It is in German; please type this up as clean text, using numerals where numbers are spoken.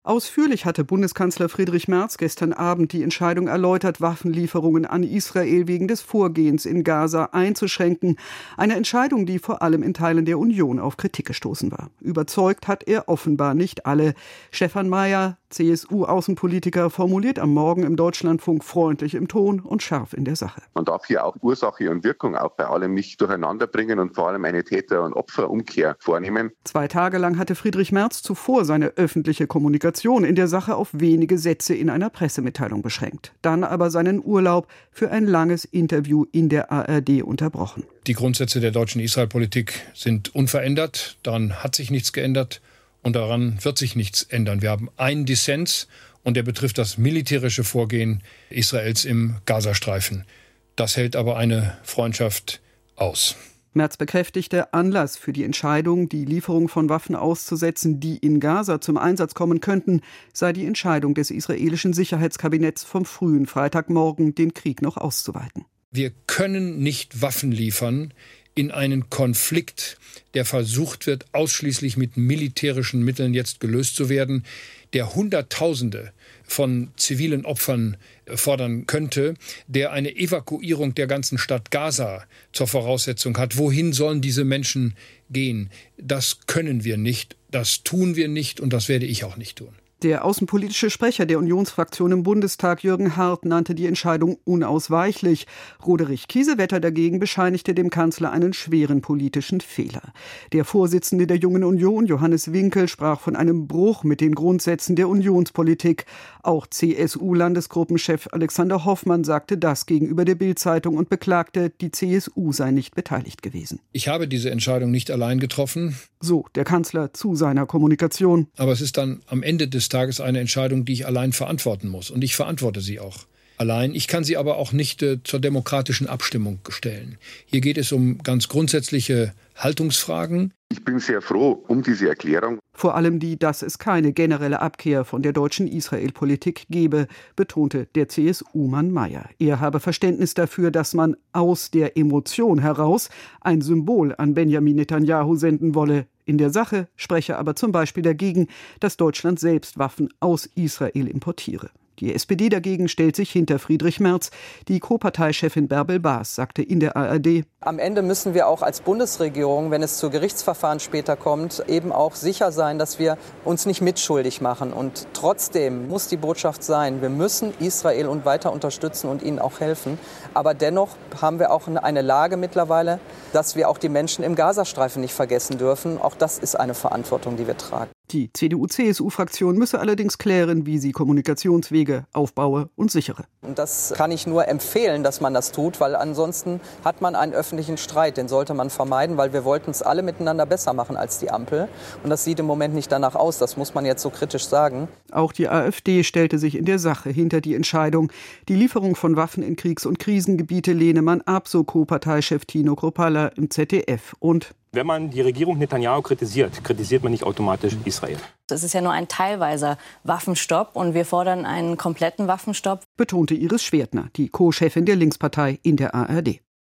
Ausführlich hatte Bundeskanzler Friedrich Merz gestern Abend die Entscheidung erläutert, Waffenlieferungen an Israel wegen des Vorgehens in Gaza einzuschränken. Eine Entscheidung, die vor allem in Teilen der Union auf Kritik gestoßen war. Überzeugt hat er offenbar nicht alle. Stefan Mayer, CSU-Außenpolitiker, formuliert am Morgen im Deutschlandfunk freundlich im Ton und scharf in der Sache. Man darf hier auch Ursache und Wirkung auch bei allem nicht durcheinander bringen und vor allem eine Täter- und Opferumkehr vornehmen. 2 Tage lang hatte Friedrich Merz zuvor seine öffentliche Kommunikation in der Sache auf wenige Sätze in einer Pressemitteilung beschränkt. Dann aber seinen Urlaub für ein langes Interview in der ARD unterbrochen. Die Grundsätze der deutschen Israel-Politik sind unverändert. Daran hat sich nichts geändert und daran wird sich nichts ändern. Wir haben einen Dissens und der betrifft das militärische Vorgehen Israels im Gazastreifen. Das hält aber eine Freundschaft aus. Merz bekräftigte, Anlass für die Entscheidung, die Lieferung von Waffen auszusetzen, die in Gaza zum Einsatz kommen könnten, sei die Entscheidung des israelischen Sicherheitskabinetts vom frühen Freitagmorgen, den Krieg noch auszuweiten. Wir können nicht Waffen liefern in einen Konflikt, der versucht wird, ausschließlich mit militärischen Mitteln jetzt gelöst zu werden, der Hunderttausende von zivilen Opfern fordern könnte, der eine Evakuierung der ganzen Stadt Gaza zur Voraussetzung hat. Wohin sollen diese Menschen gehen? Das können wir nicht, das tun wir nicht und das werde ich auch nicht tun. Der außenpolitische Sprecher der Unionsfraktion im Bundestag, Jürgen Hart, nannte die Entscheidung unausweichlich. Roderich Kiesewetter dagegen bescheinigte dem Kanzler einen schweren politischen Fehler. Der Vorsitzende der Jungen Union, Johannes Winkel, sprach von einem Bruch mit den Grundsätzen der Unionspolitik. Auch CSU-Landesgruppenchef Alexander Hoffmann sagte das gegenüber der Bild-Zeitung und beklagte, die CSU sei nicht beteiligt gewesen. Ich habe diese Entscheidung nicht allein getroffen. So der Kanzler zu seiner Kommunikation. Aber es ist dann am Ende des Tages eine Entscheidung, die ich allein verantworten muss. Und ich verantworte sie auch allein. Ich kann sie aber auch nicht zur demokratischen Abstimmung stellen. Hier geht es um ganz grundsätzliche Haltungsfragen. Ich bin sehr froh um diese Erklärung. Vor allem die, dass es keine generelle Abkehr von der deutschen Israel-Politik gebe, betonte der CSU-Mann Mayer. Er habe Verständnis dafür, dass man aus der Emotion heraus ein Symbol an Benjamin Netanyahu senden wolle. In der Sache spreche aber zum Beispiel dagegen, dass Deutschland selbst Waffen aus Israel importiere. Die SPD dagegen stellt sich hinter Friedrich Merz. Die Co-Parteichefin Bärbel Baas sagte in der ARD: Am Ende müssen wir auch als Bundesregierung, wenn es zu Gerichtsverfahren später kommt, eben auch sicher sein, dass wir uns nicht mitschuldig machen. Und trotzdem muss die Botschaft sein, wir müssen Israel und weiter unterstützen und ihnen auch helfen. Aber dennoch haben wir auch eine Lage mittlerweile, dass wir auch die Menschen im Gazastreifen nicht vergessen dürfen. Auch das ist eine Verantwortung, die wir tragen. Die CDU-CSU-Fraktion müsse allerdings klären, wie sie Kommunikationswege aufbaue und sichere. Und das kann ich nur empfehlen, dass man das tut, weil ansonsten hat man einen öffentlichen Streit. Den sollte man vermeiden, weil wir wollten es alle miteinander besser machen als die Ampel. Und das sieht im Moment nicht danach aus. Das muss man jetzt so kritisch sagen. Auch die AfD stellte sich in der Sache hinter die Entscheidung. Die Lieferung von Waffen in Kriegs- und Krisengebiete lehne man ab, so Co-Parteichef Tino Kruppalla im ZDF. Und wenn man die Regierung Netanyahu kritisiert, kritisiert man nicht automatisch Israel. Es ist ja nur ein teilweiser Waffenstopp und wir fordern einen kompletten Waffenstopp, betonte Iris Schwertner, die Co-Chefin der Linkspartei in der ARD.